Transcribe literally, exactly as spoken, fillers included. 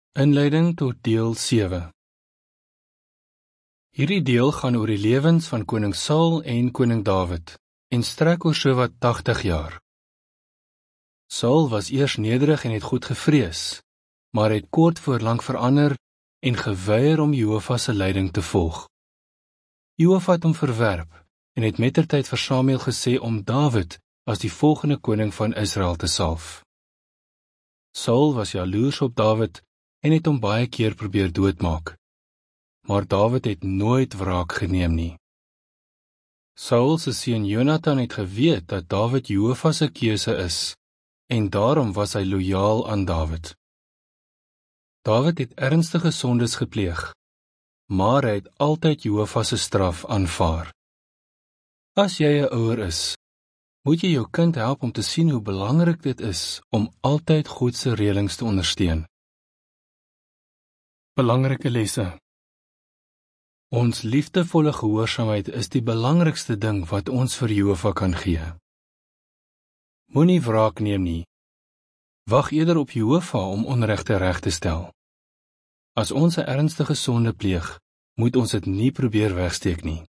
Inleiding tot deel sewe. Hierdie deel gaan oor die lewens van koning Saul en koning Dawid en strek oor sowat tagtig jaar. Saul was eers nederig en het God gevrees, maar het kort voor lank verander en geweier om Jehova se leiding te volg. Jehova het hom verwerp en het mettertyd vir Samuel gesê om Dawid as die volgende koning van Israel te salf. Saul was jaloers op Dawid en het hom baie keer probeer doodmaak. Maar Dawid het nooit wraak geneem nie. Saul se seun Jonathan het geweet dat Dawid Jehova se keuse is, en daarom was hy lojaal aan Dawid. Dawid het ernstige sondes gepleeg, maar hy het altyd Jehova se straf aanvaar. As jy 'n ouer is, moet jy jou kind help om te sien hoe belangrik dit is om altyd God se reëlings te ondersteun. Belangrike lesse. Ons liefdevolle gehoorsaamheid is die belangrikste ding wat ons vir Jehova kan gee. Moenie wraak neem nie. Wag eerder op Jehova om onregte reg te stel. As ons 'n ernstige sonde pleeg, moet ons dit nie probeer wegsteek nie.